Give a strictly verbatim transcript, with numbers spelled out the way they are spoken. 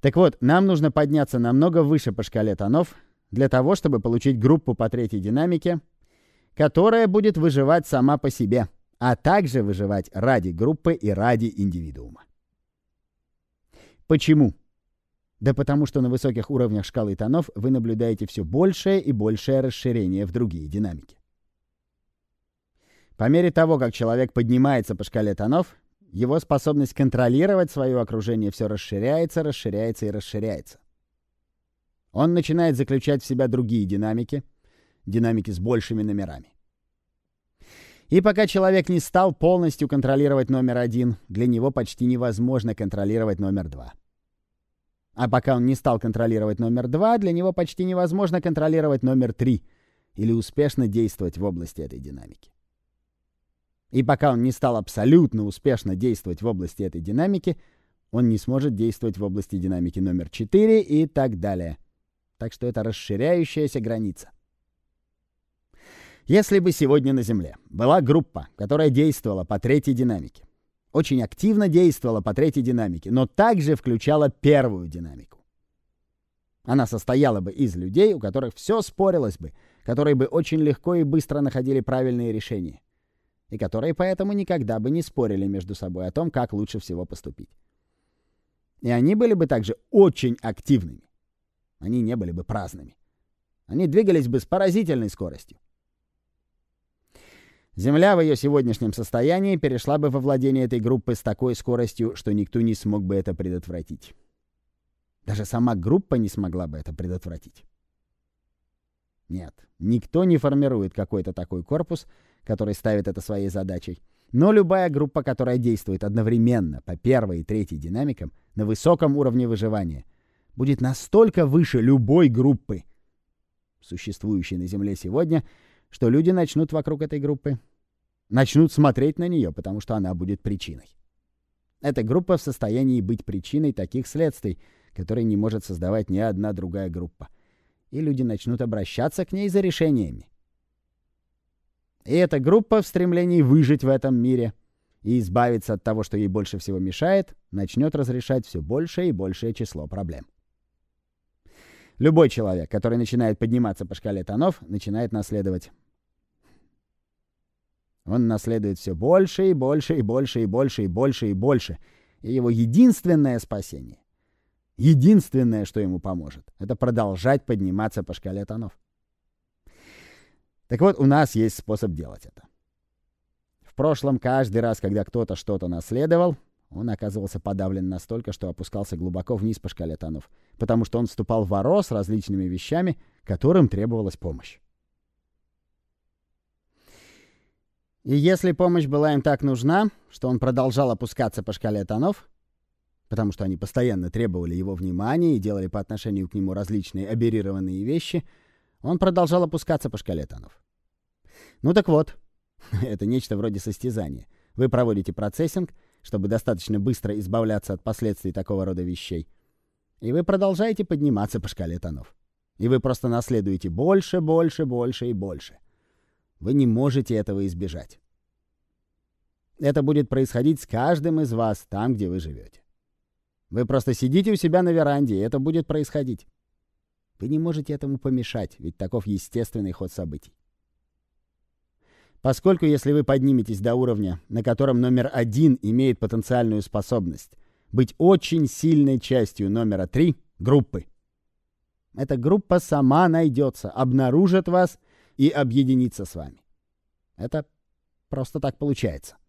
Так вот, нам нужно подняться намного выше по шкале тонов для того, чтобы получить группу по третьей динамике, которая будет выживать сама по себе, а также выживать ради группы и ради индивидуума. Почему? Да потому что на высоких уровнях шкалы тонов вы наблюдаете все большее и большее расширение в другие динамики. По мере того, как человек поднимается по шкале тонов, его способность контролировать свое окружение все расширяется, расширяется и расширяется. Он начинает заключать в себя другие динамики, динамики с большими номерами. И пока человек не стал полностью контролировать номер один, для него почти невозможно контролировать номер два. А пока он не стал контролировать номер два, для него почти невозможно контролировать номер три или успешно действовать в области этой динамики. И пока он не стал абсолютно успешно действовать в области этой динамики, он не сможет действовать в области динамики номер четыре и так далее. Так что это расширяющаяся граница. Если бы сегодня на Земле была группа, которая действовала по третьей динамике, очень активно действовала по третьей динамике, но также включала первую динамику. Она состояла бы из людей, у которых все спорилось бы, которые бы очень легко и быстро находили правильные решения, и которые поэтому никогда бы не спорили между собой о том, как лучше всего поступить. И они были бы также очень активными. Они не были бы праздными. Они двигались бы с поразительной скоростью. Земля в ее сегодняшнем состоянии перешла бы во владение этой группы с такой скоростью, что никто не смог бы это предотвратить. Даже сама группа не смогла бы это предотвратить. Нет, никто не формирует какой-то такой корпус, который ставит это своей задачей. Но любая группа, которая действует одновременно по первой и третьей динамикам на высоком уровне выживания, будет настолько выше любой группы, существующей на Земле сегодня, что люди начнут вокруг этой группы, начнут смотреть на нее, потому что она будет причиной. Эта группа в состоянии быть причиной таких следствий, которые не может создавать ни одна другая группа. И люди начнут обращаться к ней за решениями. И эта группа в стремлении выжить в этом мире и избавиться от того, что ей больше всего мешает, начнет разрешать все большее и большее число проблем. Любой человек, который начинает подниматься по шкале тонов, начинает наследовать. Он наследует все больше и больше и больше и больше и больше и больше. И его единственное спасение, единственное, что ему поможет, это продолжать подниматься по шкале тонов. Так вот, у нас есть способ делать это. В прошлом каждый раз, когда кто-то что-то наследовал, он оказывался подавлен настолько, что опускался глубоко вниз по шкале тонов, потому что он вступал в воро с различными вещами, которым требовалась помощь. И если помощь была им так нужна, что он продолжал опускаться по шкале тонов, потому что они постоянно требовали его внимания и делали по отношению к нему различные аберрированные вещи, он продолжал опускаться по шкале тонов. Ну так вот, это нечто вроде состязания. Вы проводите процессинг, чтобы достаточно быстро избавляться от последствий такого рода вещей. И вы продолжаете подниматься по шкале тонов. И вы просто наследуете больше, больше, больше и больше. Вы не можете этого избежать. Это будет происходить с каждым из вас там, где вы живете. Вы просто сидите у себя на веранде, и это будет происходить. Вы не можете этому помешать, ведь таков естественный ход событий. Поскольку если вы подниметесь до уровня, на котором номер один имеет потенциальную способность быть очень сильной частью номера три группы, эта группа сама найдется, обнаружит вас и объединится с вами. Это просто так получается.